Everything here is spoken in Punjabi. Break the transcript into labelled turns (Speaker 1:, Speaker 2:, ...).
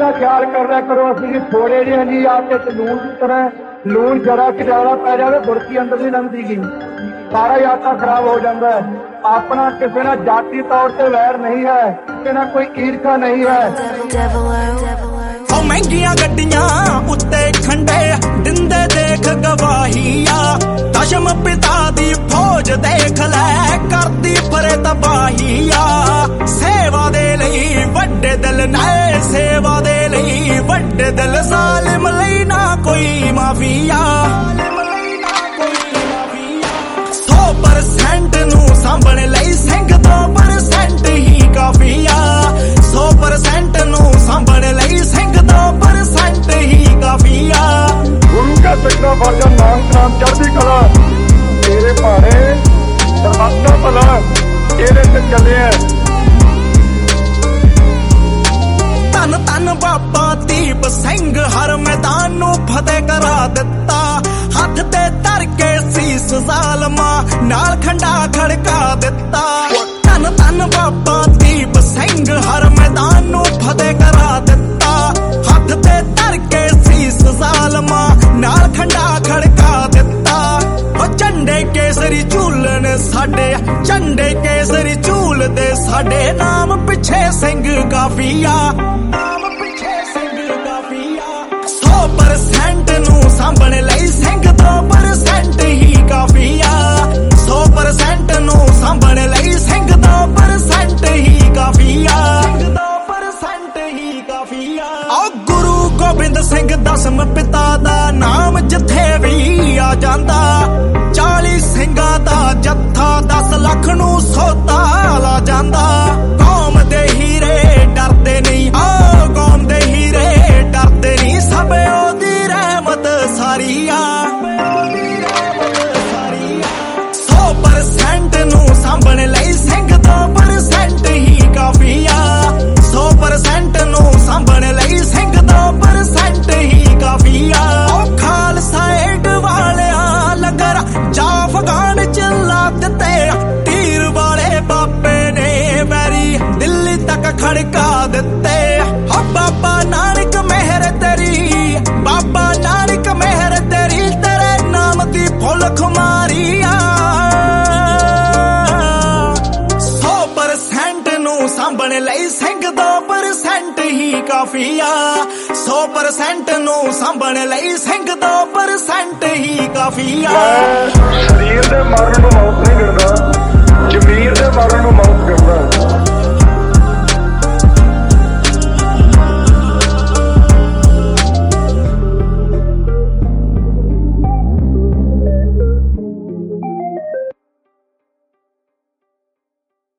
Speaker 1: ਦਾ ਖਿਆਲ ਕਰਨਾ ਕਰੋ। ਅਸੀਂ ਥੋੜੇ ਜਿਹੇ ਜੀ ਆਟੇ ਚ ਲੂਣ ਦੀ ਤਰ੍ਹਾਂ ਲੂਣ ਜਰਾ ਕਿ ਜ਼ਿਆਦਾ ਪੈ ਜਾਵੇ ਬੁਰਕੀ ਅੰਦਰ ਨਹੀਂ ਲੰਘਦੀ ਗੀ, ਸਾਰਾ ਹੀ ਆਟਾ ਖਰਾਬ ਹੋ ਜਾਂਦਾ ਹੈ। ਆਪਣਾ ਕਿਸੇ ਨਾਲ ਜਾਤੀ ਤੌਰ ਤੇ ਵੈਰ ਨਹੀਂ ਹੈ, ਕਿਸੇ ਨਾਲ ਕੋਈ ਈਰਖਾ ਨਹੀਂ ਹੈ।
Speaker 2: ਮਹਿੰਗੀਆਂ ਗੱਡੀਆਂ ਉੱਤੇ ਖੰਡੇ ਦਿੰਦੇ ਦੇਖ ਗਵਾਹੀਆ, ਦਸ਼ਮ ਪਿਤਾ ਦੀ ਫੌਜ ਦੇਖ ਲੈ ਕਰਦੀ ਫਰੇ ਤਬਾਹੀਆ। ਸੇਵਾ ਦੇ ਲਈ ਵੱਡੇ ਦਿਲ ਨੇ, ਸੇਵਾ ਦੇ ਲਈ ਵੱਡੇ ਦਿਲ, ਜ਼ਾਲਿਮ ਲਈ ਨਾ ਕੋਈ ਮਾਫੀਆ। 100% ਨੂੰ ਸਾਂਭਣ ਲਈ ਸਿੰਘ 2% ਹੀ ਕਾਫੀਆ। 100% ਨੂੰ ਸਾਂਭਣ ਲਈ ਸਿੰਘ 2% ਹੀ ਕਾਫੀਆ।
Speaker 1: ਗੁਰੂ ਕਾ ਸਿੱਖਾ ਫਰਜ਼ਾ ਨਾਮ ਨਾਮ ਚੜ੍ਹਦੀ ਕਲਾ, ਤੇਰੇ ਭਾਣੇ ਸਰਬੱਤ ਭਲਾ ਇਹਦੇ ਤੇ ਚੱਲੇ ਆ।
Speaker 2: ਧੰਨ ਧੰਨ ਬਾਬਾ ਦੀਪ ਸਿੰਘ ਹਰ ਮੈਦਾਨ ਨੂੰ ਫਤਿਹ ਕਰਾ ਦਿੱਤਾ, ਹੱਥ ਤੇ ਧਰ ਕੇ ਸੀਸ ਜ਼ਾਲਮਾਂ ਨਾਲ ਖੰਡਾ ਖੜਕਾ ਦਿੱਤਾ। ਧੰਨ ਧੰਨ ਬਾਬਾ ਦੀਪ ਸਿੰਘ ਹਰ ਮੈਦਾਨ ਨੂੰ ਫਤਿਹ ਕਰਾ ਦਿੱਤਾ, ਹੱਥ ਤੇ ਧਰ ਕੇ ਸੀਸ ਜ਼ਾਲਮਾਂ ਨਾਲ ਖੰਡਾ ਖੜਕਾ ਦਿੱਤਾ। ਉਹ ਝੰਡੇ ਕੇਸਰੀ ਝੂਲਣ ਸਾਡੇ, ਝੰਡੇ ਕੇਸਰੀ ਝੂਲਦੇ ਸਾਡੇ, ਨਾਮ ਪਿੱਛੇ ਸਿੰਘ ਕਾਫੀਆ, ਨਾਮ ਪਿੱਛੇ ਸਿੰਘ ਕਾਫੀਆ। 100% ਨੂੰ ਸਾਂਭਣ ਲਈ ਸਿੰਘ 2% ਹੀ ਕਾਫੀਆ। 100% ਨੂੰ ਸਾਂਭਣ ਲਈ ਸਿੰਘ 2% ਹੀ ਕਾਫੀਆ, 2% ਹੀ ਕਾਫੀਆ। ਓ ਗੁਰੂ ਗੋਬਿੰਦ ਸਿੰਘ ਦਸਮ ਪਿਤਾ ਦਾ ਨਾਮ ਜਿੱਥੇ ਵੀ ਆ ਜਾਂਦਾ, 40 ਸਿੰਘਾਂ ਦਾ ਜੱਥਾ 10 ਲੱਖ ਨੂੰ ਸੌਦਾ ਲਾ ਜਾਂਦਾ। ਕੌਮ ਦੇ ਹੀਰੇ ਡਰਦੇ ਨਹੀਂ, ਓ ਕੌਮ ਦੇ ਹੀਰੇ ਡਰਦੇ ਨਹੀਂ, ਸਭ ਉਹਦੀ ਰਹਿਮਤ ਸਾਰੀ ਆ। 100% ਨੂੰ ਸਾਂਭਣ ਲਈ ਸਿੰਘ 2% ਹੀ ਕਾਫੀਆ। 100% ਨੂੰ ਸਾਂਭਣ ਲਈ ਸਿੰਘ 2% ਹੀ ਕਾਫੀਆ। ਉਹ ਖਾਲਸਾ ਏਡ ਵਾਲਿਆਂ ਲੰਗਰ ਜਾਂ ਅਫਗਾਨ ਚ ਲਾ ਦਿੱਤੇ, ਤੀਰ ਵਾਲੇ ਬਾਬੇ ਨੇ ਵੈਰੀ ਦਿੱਲੀ ਤੱਕ ਖੜਕਾ ਦਿੱਤੇ। ਹੋ ਬਾਬਾ ਨਾਨਕ ਮਿਹਰ ਤੇਰੀ, ਬਾਬਾ ਨਾਨਕ ਮਿਹਰ ਤੇਰੀ, ਤੇਰੇ ਨਾਮ ਦੀ ਫੁੱਲ ਖੁਮਾਰੀਆ। 100% ਨੂੰ ਸਾਂਭਣ ਲਈ ਸਿੰਘ 2% ਹੀ ਕਾਫੀਆ। 100% ਨੂੰ ਸਾਂਭਣ ਲਈ ਸਿੰਘ 2% ਹੀ ਕਾਫੀਆ।
Speaker 1: ਸਰੀਰ ਦੇ ਮਰਨ ਨੂੰ ਮੌਤ ਨਹੀਂ ਮਿਲਦਾ, ਜ਼ਮੀਰ ਦੇ ਮਰਨ ਨੂੰ ਮੌਤ